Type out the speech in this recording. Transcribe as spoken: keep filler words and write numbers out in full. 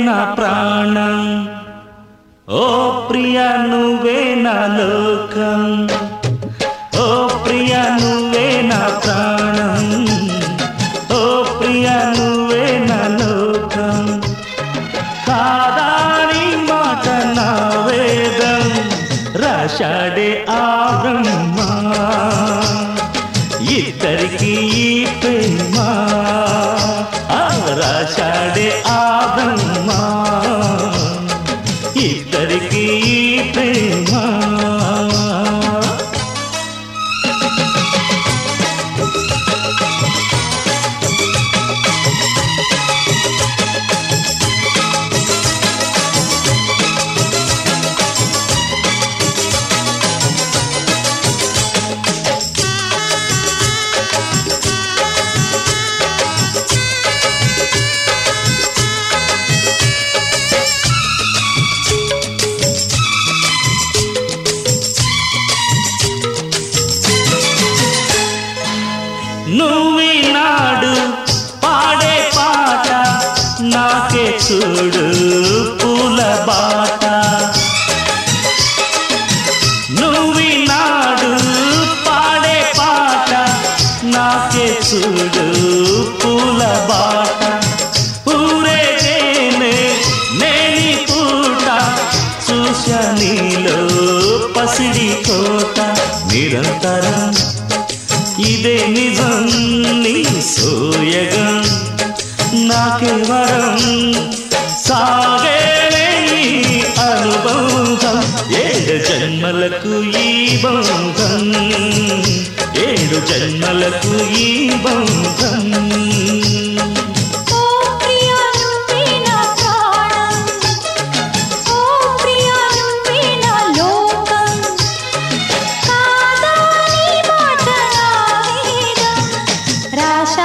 నా ప్రాణం ఓ ప్రియా నువ్వే నా లోకం ఓ ప్రియా నువ్వే నా ప్రాణం ఓ ప్రియా నువ్వే నా లోకం కాదాని మాట నా వేదం రాశాడే ఆ బ్రహ్మ ఇద్దరికి ఈ ప్రేమ రాశాడే ఆ బ్రహ్మ ఇద్దరికి ఈ ప్రేమ నువ్వినాడు పాడే పాట నాకే చూడు పూల బాట నువ్వినాడు పాడే పాట నాకే చూడు పూల బాట ఊరే చేనే నేని పూట చూశా నీలో పసిడి కోట నిరంతరం ఇదే నిజం నీ సోయగం నాకే వరం సాగే అనుబంధం ఏడు జన్మలకు ఈ బంధం ఏడు జన్మలకు ఈ బంధం రాశా